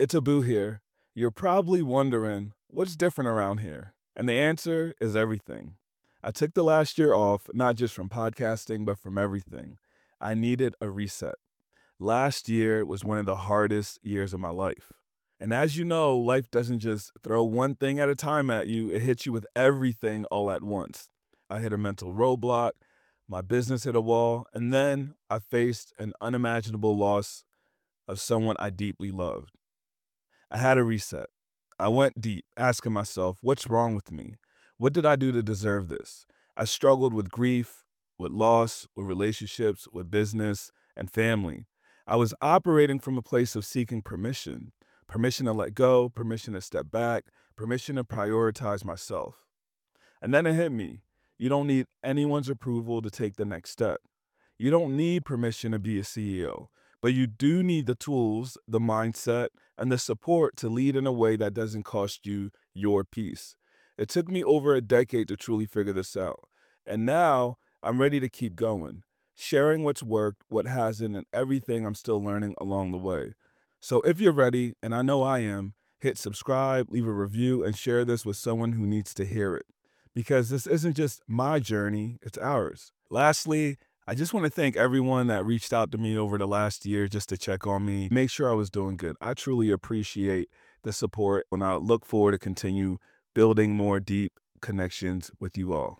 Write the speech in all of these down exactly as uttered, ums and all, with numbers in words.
It's Abu here. You're probably wondering, what's different around here? And the answer is everything. I took the last year off, not just from podcasting, but from everything. I needed a reset. Last year was one of the hardest years of my life. And as you know, life doesn't just throw one thing at a time at you, it hits you with everything all at once. I hit a mental roadblock, my business hit a wall, and then I faced an unimaginable loss of someone I deeply loved. I had a reset. I went deep, asking myself, what's wrong with me? What did I do to deserve this? I struggled with grief, with loss, with relationships, with business, and family. I was operating from a place of seeking permission, permission to let go, permission to step back, permission to prioritize myself. And then it hit me. You don't need anyone's approval to take the next step. You don't need permission to be a C E O, but you do need the tools, the mindset, and the support to lead in a way that doesn't cost you your peace. It took me over a decade to truly figure this out. And now I'm ready to keep going, sharing what's worked, what hasn't, and everything I'm still learning along the way. So if you're ready, and I know I am, hit subscribe, leave a review, and share this with someone who needs to hear it. Because this isn't just my journey, it's ours. Lastly, I just want to thank everyone that reached out to me over the last year just to check on me, make sure I was doing good. I truly appreciate the support, and I look forward to continue building more deep connections with you all.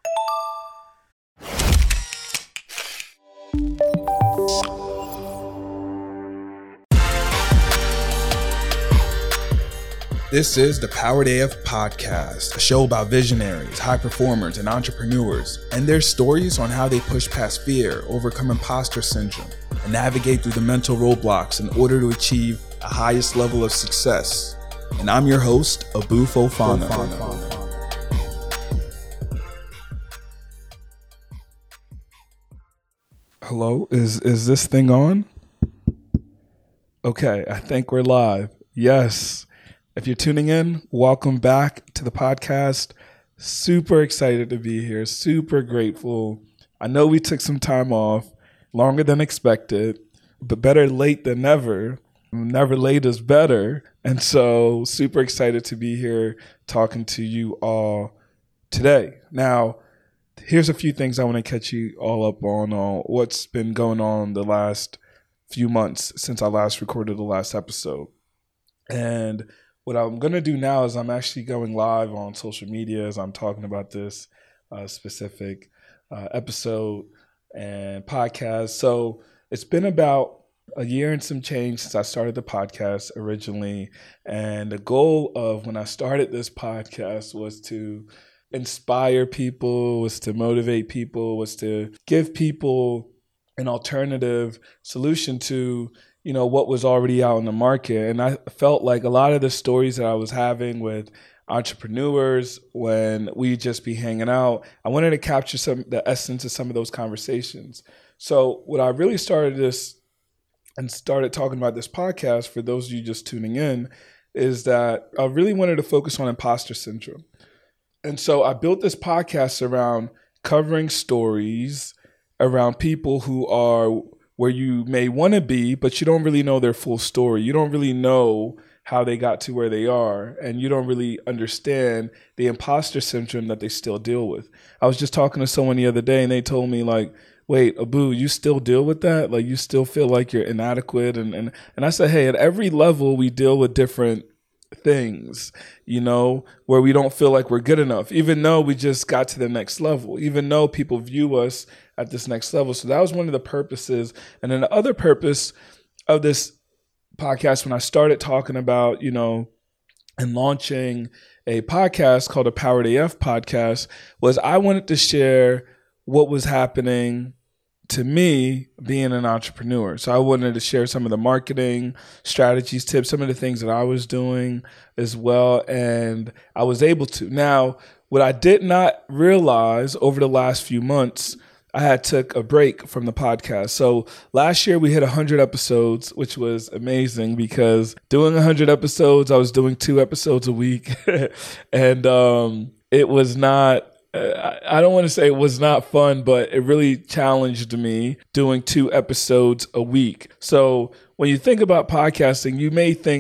This is the Powered A F Podcast, a show about visionaries, high performers, and entrepreneurs, and their stories on how they push past fear, overcome imposter syndrome, and navigate through the mental roadblocks in order to achieve the highest level of success. And I'm your host, Abu Fofana. Hello, is is this thing on? Okay, I think we're live. Yes. If you're tuning in, welcome back to the podcast. Super excited to be here. Super grateful. I know we took some time off, longer than expected, but better late than never. Never late is better. And so super excited to be here talking to you all today. Now, here's a few things I want to catch you all up on, on what's been going on the last few months since I last recorded the last episode. And what I'm going to do now is I'm actually going live on social media as I'm talking about this uh, specific uh, episode and podcast. So it's been about a year and some change since I started the podcast originally. And the goal of when I started this podcast was to inspire people, was to motivate people, was to give people an alternative solution to you know, what was already out in the market. And I felt like a lot of the stories that I was having with entrepreneurs when we just be hanging out, I wanted to capture some the essence of some of those conversations. So what I really started this and started talking about this podcast, for those of you just tuning in, is that I really wanted to focus on imposter syndrome. And so I built this podcast around covering stories around people who are where you may want to be, but you don't really know their full story. You don't really know how they got to where they are, and you don't really understand the imposter syndrome that they still deal with. I was just talking to someone the other day, and they told me, like, wait, Abu, you still deal with that? Like, you still feel like you're inadequate? And and and I said, hey, at every level, we deal with different things, you know, where we don't feel like we're good enough, even though we just got to the next level, even though people view us at this next level. So that was one of the purposes. And then the other purpose of this podcast, when I started talking about, you know, and launching a podcast called the Powered A F Podcast, was I wanted to share what was happening to me being an entrepreneur. So I wanted to share some of the marketing strategies, tips, some of the things that I was doing as well. And I was able to. Now, what I did not realize over the last few months, I had took a break from the podcast. So last year we hit one hundred episodes, which was amazing because doing one hundred episodes, I was doing two episodes a week. and um, it was not, I don't want to say it was not fun, but it really challenged me doing two episodes a week. So when you think about podcasting, you may think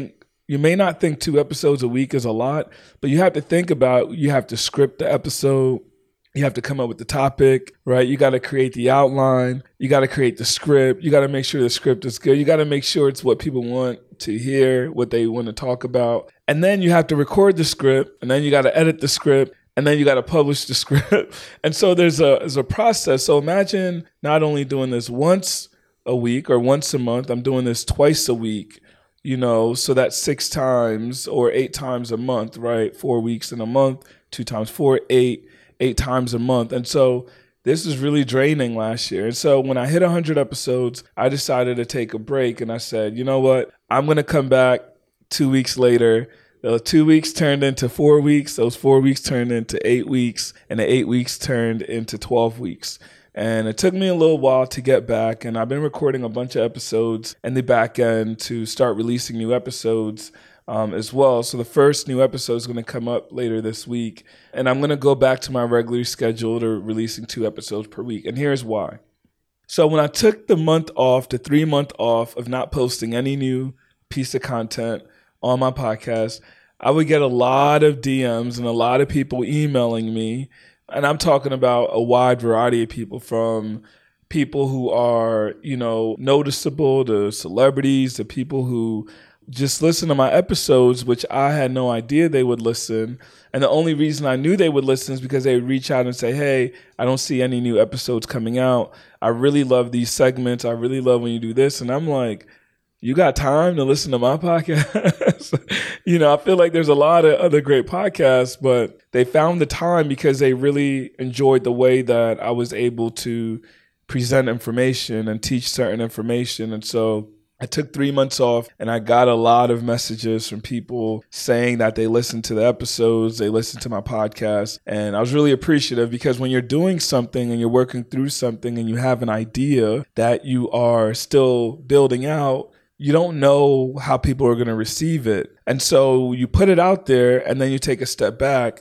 You may not think two episodes a week is a lot, but you have to think about, you have to script the episode. You have to come up with the topic, right? You got to create the outline. You got to create the script. You got to make sure the script is good. You got to make sure it's what people want to hear, what they want to talk about. And then you have to record the script, and then you got to edit the script, and then you got to publish the script. And so there's a, there's a process. So imagine not only doing this once a week or once a month, I'm doing this twice a week, you know, so that's six times or eight times a month, right? Four weeks in a month, two times four, eight. eight times a month. And so this was really draining last year. And so when I hit one hundred episodes, I decided to take a break. And I said, you know what? I'm going to come back two weeks later. The two weeks turned into four weeks. Those four weeks turned into eight weeks. And the eight weeks turned into twelve weeks. And it took me a little while to get back. And I've been recording a bunch of episodes in the back end to start releasing new episodes Um, as well. So the first new episode is going to come up later this week. And I'm going to go back to my regular schedule to releasing two episodes per week. And here's why. So when I took the month off, the three month off of not posting any new piece of content on my podcast, I would get a lot of D Ms and a lot of people emailing me. And I'm talking about a wide variety of people, from people who are, you know, noticeable to celebrities to people who just listen to my episodes, which I had no idea they would listen. And the only reason I knew they would listen is because they would reach out and say, hey, I don't see any new episodes coming out. I really love these segments. I really love when you do this. And I'm like, you got time to listen to my podcast? You know, I feel like there's a lot of other great podcasts, but they found the time because they really enjoyed the way that I was able to present information and teach certain information. And so I took three months off, and I got a lot of messages from people saying that they listened to the episodes, they listened to my podcast. And I was really appreciative, because when you're doing something and you're working through something and you have an idea that you are still building out, you don't know how people are going to receive it. And so you put it out there, and then you take a step back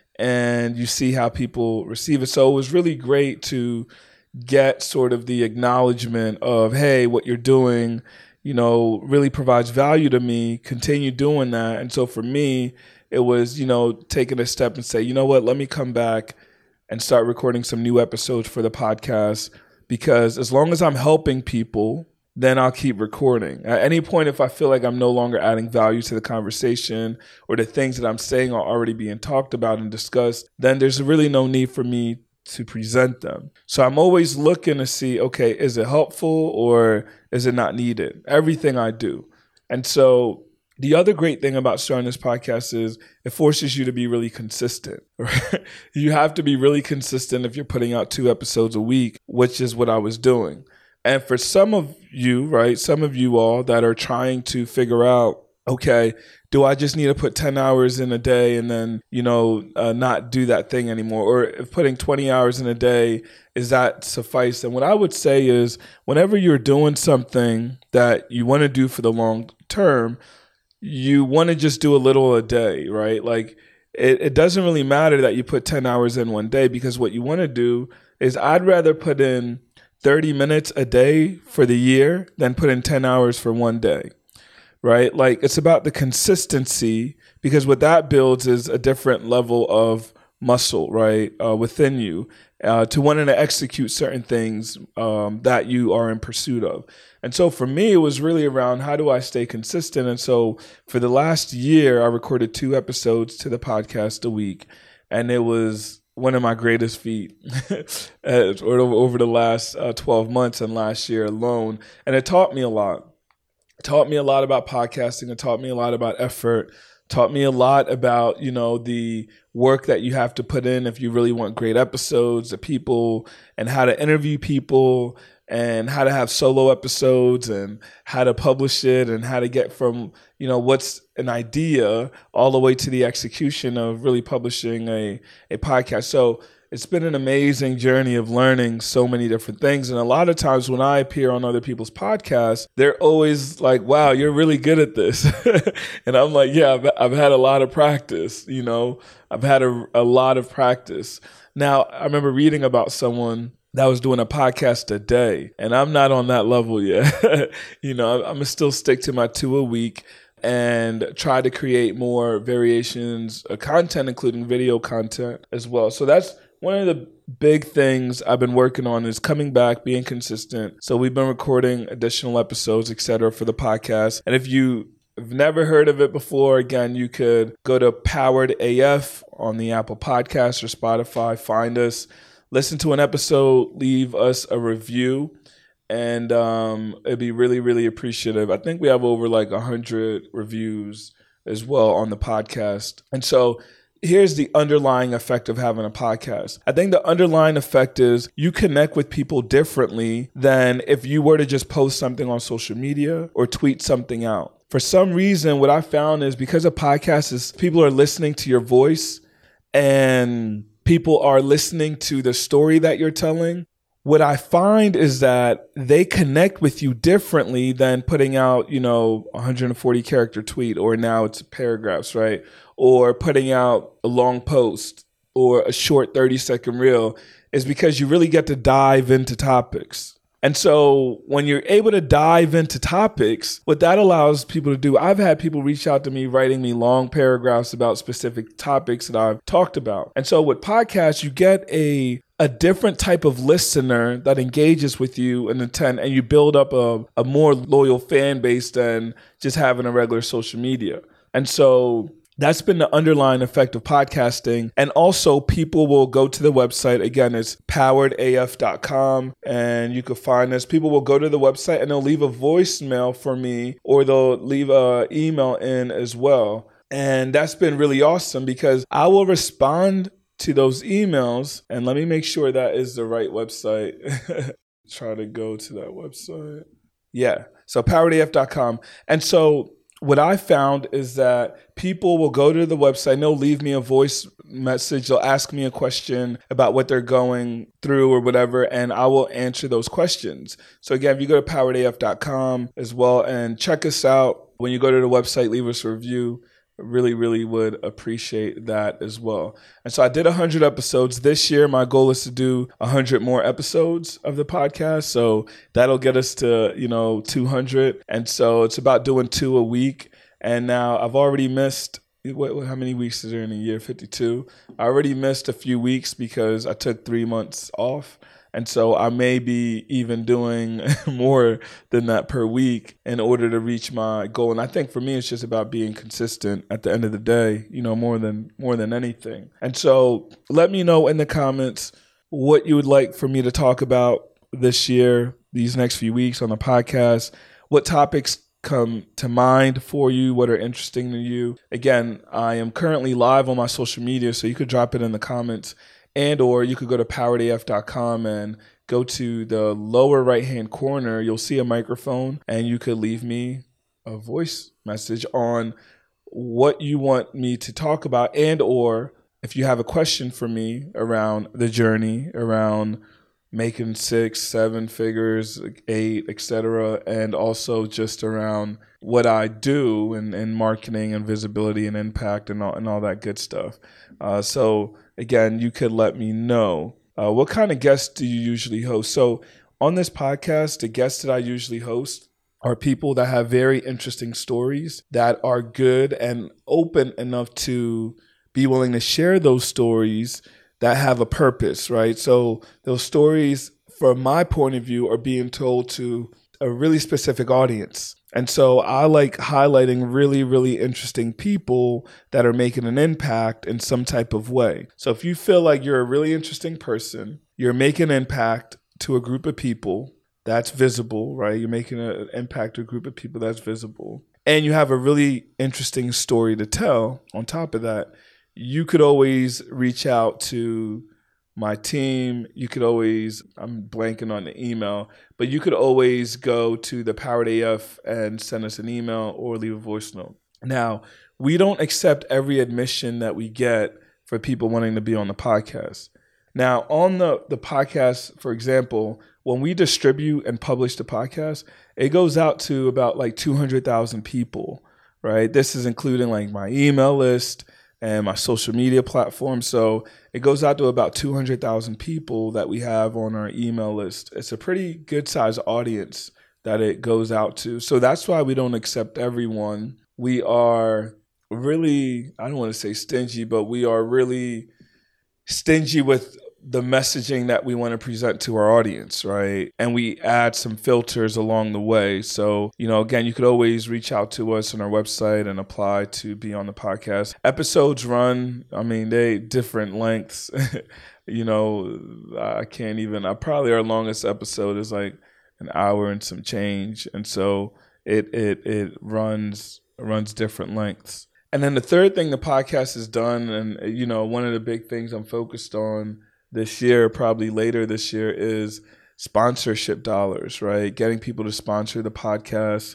and you see how people receive it. So it was really great to get sort of the acknowledgement of, hey, what you're doing, you know, really provides value to me. Continue doing that. And so for me, it was, you know, taking a step and say, you know what, let me come back and start recording some new episodes for the podcast, because as long as I'm helping people, then I'll keep recording. At any point, if I feel like I'm no longer adding value to the conversation, or the things that I'm saying are already being talked about and discussed, then there's really no need for me to present them. So I'm always looking to see, okay, is it helpful or is it not needed? Everything I do. And so the other great thing about starting this podcast is it forces you to be really consistent. Right? You have to be really consistent if you're putting out two episodes a week, which is what I was doing. And for some of you, right, some of you all that are trying to figure out, okay, do I just need to put ten hours in a day and then, you know, uh, not do that thing anymore? Or if putting twenty hours in a day, is that suffice? And what I would say is, whenever you're doing something that you want to do for the long term, you want to just do a little a day, right? Like it, it doesn't really matter that you put ten hours in one day, because what you want to do is, I'd rather put in thirty minutes a day for the year than put in ten hours for one day. Right? Like, it's about the consistency, because what that builds is a different level of muscle, right, uh, within you, uh, to wanting to execute certain things um, that you are in pursuit of. And so for me, it was really around, how do I stay consistent? And so for the last year, I recorded two episodes to the podcast a week, and it was one of my greatest feat over the last uh, twelve months and last year alone. And it taught me a lot. Taught me a lot about podcasting. It taught me a lot about effort. Taught me a lot about, you know, the work that you have to put in if you really want great episodes, the people, and how to interview people, and how to have solo episodes, and how to publish it, and how to get from, you know, what's an idea all the way to the execution of really publishing a, a podcast. So it's been an amazing journey of learning so many different things. And a lot of times when I appear on other people's podcasts, they're always like, wow, you're really good at this. And I'm like, yeah, I've, I've had a lot of practice. You know, I've had a, a lot of practice. Now, I remember reading about someone that was doing a podcast a day, and I'm not on that level yet. You know, I'm gonna still stick to my two a week. and try to create more variations of content, including video content as well. So that's one of the big things I've been working on, is coming back, being consistent. So we've been recording additional episodes, et cetera, for the podcast. And if you have never heard of it before, again, you could go to Powered A F on the Apple Podcasts or Spotify, find us, listen to an episode, leave us a review, and um, it'd be really, really appreciative. I think we have over like one hundred reviews as well on the podcast. And so here's the underlying effect of having a podcast. I think the underlying effect is you connect with people differently than if you were to just post something on social media or tweet something out. For some reason, what I found is because a podcast is people are listening to your voice and people are listening to the story that you're telling. What I find is that they connect with you differently than putting out, you know, one hundred forty character tweet, or now it's paragraphs, right? Or putting out a long post or a short thirty second reel, is because you really get to dive into topics. And so when you're able to dive into topics, what that allows people to do, I've had people reach out to me writing me long paragraphs about specific topics that I've talked about. And so with podcasts, you get a a different type of listener that engages with you and intent, and you build up a, a more loyal fan base than just having a regular social media. And so that's been the underlying effect of podcasting. And also people will go to the website. Again, it's powered A F dot com, and you can find us. People will go to the website and they'll leave a voicemail for me, or they'll leave an email in as well. And that's been really awesome because I will respond to those emails. And let me make sure that is the right website. Try to go to that website. Yeah. So powered A F dot com. And so what I found is that people will go to the website and they'll leave me a voice message. They'll ask me a question about what they're going through or whatever, and I will answer those questions. So again, if you go to powered A F dot com as well and check us out, when you go to the website, leave us a review. Really, really would appreciate that as well. And so I did one hundred episodes this year. My goal is to do one hundred more episodes of the podcast. So that'll get us to, you know, two hundred. And so it's about doing two a week. And now I've already missed, what, how many weeks is there in a year? fifty-two. I already missed a few weeks because I took three months off. And so I may be even doing more than that per week in order to reach my goal. And I think for me, it's just about being consistent at the end of the day, you know, more than more than anything. And so let me know in the comments what you would like for me to talk about this year, these next few weeks on the podcast, what topics come to mind for you, what are interesting to you. Again, I am currently live on my social media, so you could drop it in the comments. And or you could go to powered A F dot com and go to the lower right-hand corner. You'll see a microphone, and you could leave me a voice message on what you want me to talk about, and or if you have a question for me around the journey, around making six, seven figures, eight, et cetera, and also just around what I do in, in marketing and visibility and impact and all, and all that good stuff. Uh, so again, you could let me know. Uh, what kind of guests do you usually host? So on this podcast, the guests that I usually host are people that have very interesting stories that are good and open enough to be willing to share those stories that have a purpose, right? So those stories, from my point of view, are being told to a really specific audience. And so I like highlighting really, really interesting people that are making an impact in some type of way. So if you feel like you're a really interesting person, you're making an impact to a group of people that's visible, right? You're making an impact to a group of people that's visible. And you have a really interesting story to tell on top of that, you could always reach out to my team. You could always, I'm blanking on the email, but you could always go to the Powered A F and send us an email or leave a voice note. Now, we don't accept every admission that we get for people wanting to be on the podcast. Now, on the, the podcast, for example, when we distribute and publish the podcast, it goes out to about like two hundred thousand people, right? This is including like my email list and my social media platform. So it goes out to about two hundred thousand people that we have on our email list. It's a pretty good size audience that it goes out to. So that's why we don't accept everyone we are really, I don't want to say stingy, but we are really stingy with the messaging that we want to present to our audience, right? And we add some filters along the way. So, you know, again, you could always reach out to us on our website and apply to be on the podcast. Episodes run, I mean, they different lengths. You know, I can't even, I probably our longest episode is like an hour and some change. And so it it it runs runs different lengths. And then the third thing the podcast has done, and, you know, one of the big things I'm focused on this year, probably later this year, is sponsorship dollars, right? Getting people to sponsor the podcast.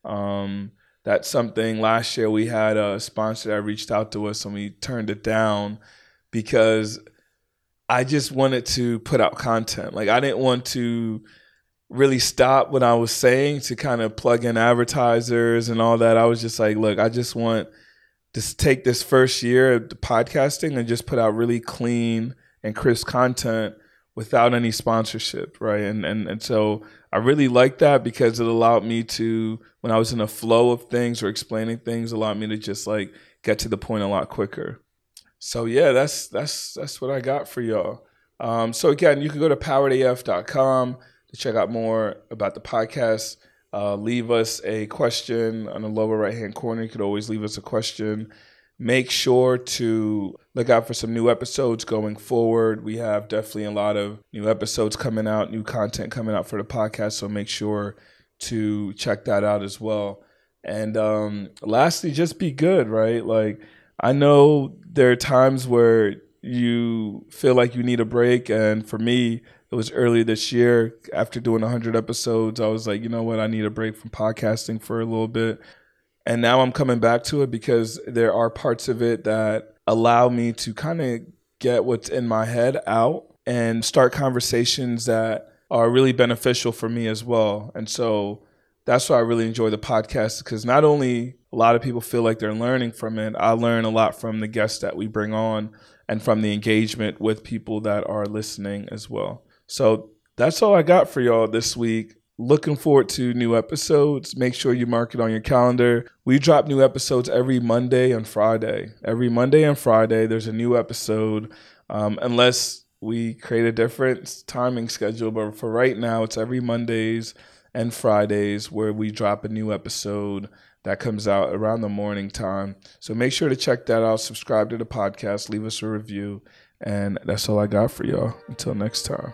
Um, that's something last year we had a sponsor that reached out to us and we turned it down because I just wanted to put out content. Like, I didn't want to really stop what I was saying to kind of plug in advertisers and all that. I was just like, look, I just want to take this first year of podcasting and just put out really clean and crisp content without any sponsorship, right? And and and so I really like that because it allowed me to, when I was in a flow of things or explaining things, allowed me to just like get to the point a lot quicker. So yeah, that's that's that's what I got for y'all. Um, so again, you can go to powered A F dot com to check out more about the podcast. Uh, leave us a question on the lower right-hand corner. You could always leave us a question. Make sure to look out for some new episodes going forward. We have definitely a lot of new episodes coming out, new content coming out for the podcast. So make sure to check that out as well. And um, lastly, just be good, right? Like, I know there are times where you feel like you need a break. And for me, it was early this year. After doing one hundred episodes, I was like, you know what? I need a break from podcasting for a little bit. And now I'm coming back to it because there are parts of it that allow me to kind of get what's in my head out and start conversations that are really beneficial for me as well. And so that's why I really enjoy the podcast, because not only a lot of people feel like they're learning from it, I learn a lot from the guests that we bring on and from the engagement with people that are listening as well. So that's all I got for y'all this week. Looking forward to new episodes. Make sure you mark it on your calendar. We drop new episodes every Monday and Friday. Every Monday and Friday, there's a new episode, um, unless we create a different timing schedule. But for right now, it's every Mondays and Fridays where we drop a new episode that comes out around the morning time. So make sure to check that out. Subscribe to the podcast. Leave us a review. And that's all I got for y'all. Until next time.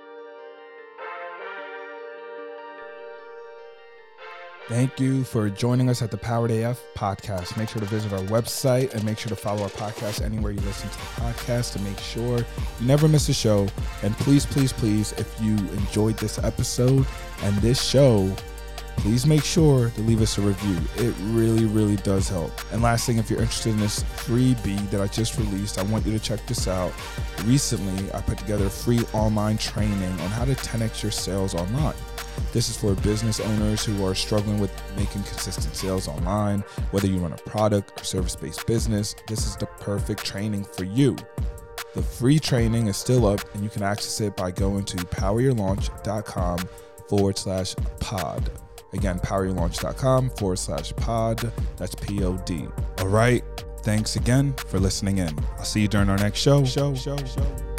Thank you for joining us at the Powered A F podcast. Make sure to visit our website and make sure to follow our podcast anywhere you listen to the podcast to make sure you never miss a show. And please, please, please, if you enjoyed this episode and this show, please make sure to leave us a review. It really, really does help. And last thing, if you're interested in this freebie that I just released, I want you to check this out. Recently, I put together a free online training on how to ten X your sales online. This is for business owners who are struggling with making consistent sales online. Whether you run a product or service-based business, this is the perfect training for you. The free training is still up, and you can access it by going to poweryourlaunch.com forward slash pod. Again, poweryourlaunch.com forward slash pod. That's P O D. All right. Thanks again for listening in. I'll see you during our next show. Show, show, show.